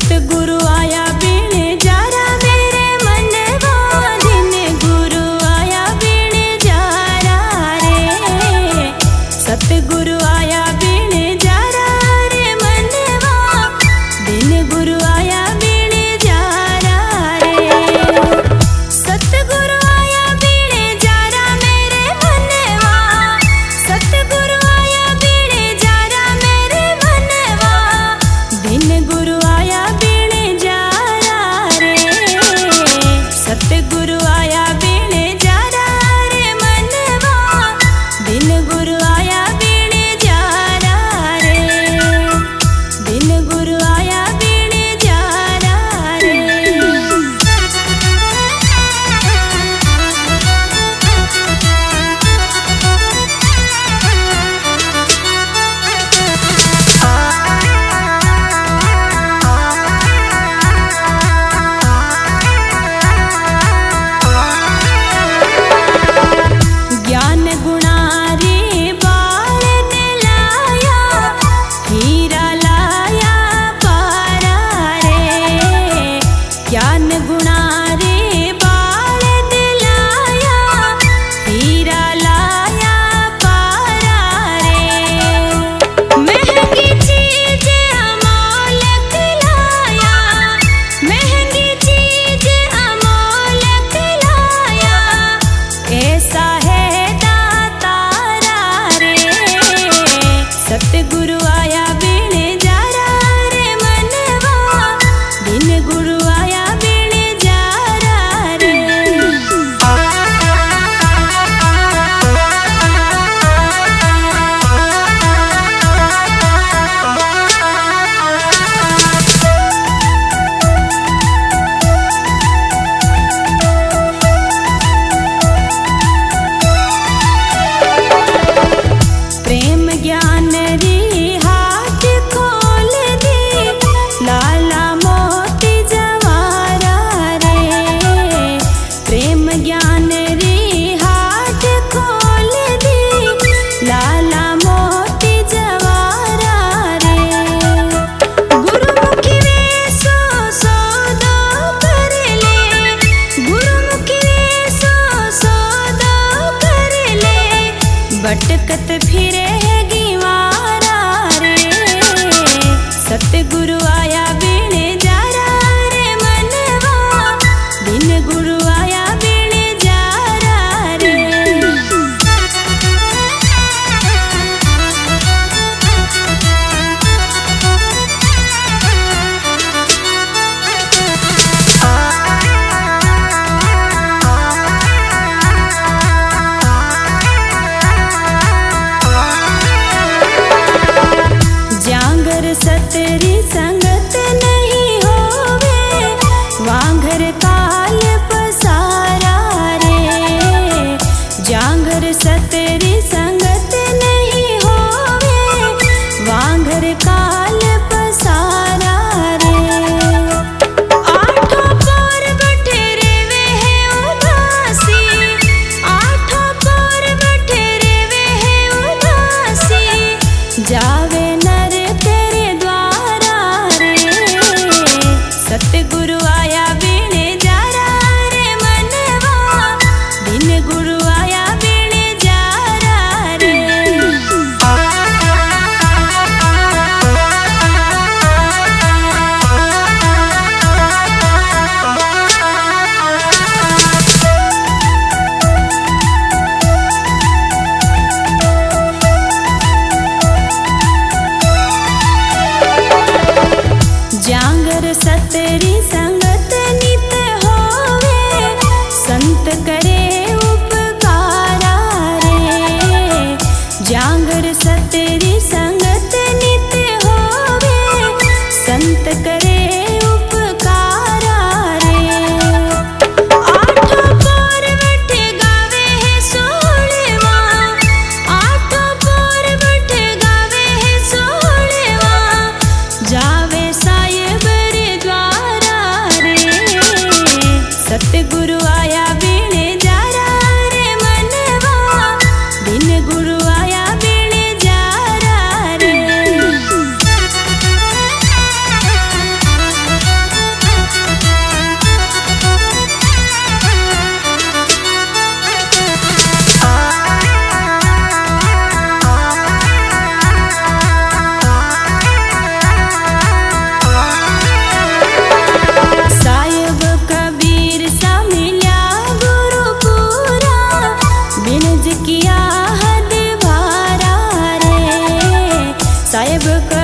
सतगुरु आया बीने जारा मेरे मनवा, दिन गुरु आया बीने जारा रे। सतगुरु आया बीने जारा रे मनवा, दिन गुरु आया बीने जारा रे। सतगुरु आया बीने जारा मेरे मनवा, सतगुरु आया बीने जारा मेरे मनवा, दिन गुरु आया बीने जारा रे। सतगुरु आया बीने जारा रे मनवा, दिन गुरु आया बीने जारा रे। दिन गुरु आया बीने जारा रे। ज्ञान गुणारी बाल दिलाया, हीरा लाया पारा रे। ज्ञान गुणारी बाल दिलाया, हीरा लाया पारा रे। महंगी चीज अमोलक लाया, महंगी चीज अमोलक लाया, ऐसा है दातारा रे। सतगुरु आया बीने जारा रे मनवा, दिन गुरु आया बीने जारा रे। प्रेम ज्ञान री हाथ खोल दी, लाला मोती जवारा रे। प्रेम ज्ञान री हाथ खोल दी, लाला मोती जवारा रे। गुरुमुखी वेसो सौदो कर ले, गुरुमुखी वेसो सौदो कर ले, भटकत फिरे गिवारा रे। सतगुरु आया बीने जारा रे मनवा, दिन गुरु आया बीने जारा रे। जांगर सतरी संगत नहीं होवे, वांघर काल पसारा रे। जांगर सतरी संगत नहीं होवे, वांघर काल पसारा रे। आठों पोर बठेरे वे है उदासी, आठों पोर बठेरे वे है उदासी, जावे नर तेरे द्वारा रे। सतगुरु आया बीने जारा रे मनवा, दिन गुरु आया बीने जारा रे। जांगर सतरी संगत नित होवे, संत करे उपकारा रे। जांगर सतरी संगत नित होवे, संत करे उपकारा रे। आठों पोर बठे गावे है सोलवा, आठों पोर बठे गावे है सोलवा, जावे साहिब रे द्वारा रे। सतगुरु आया बीने जारा रे मनवा, दिन गुरु आया बीने जारा साहेब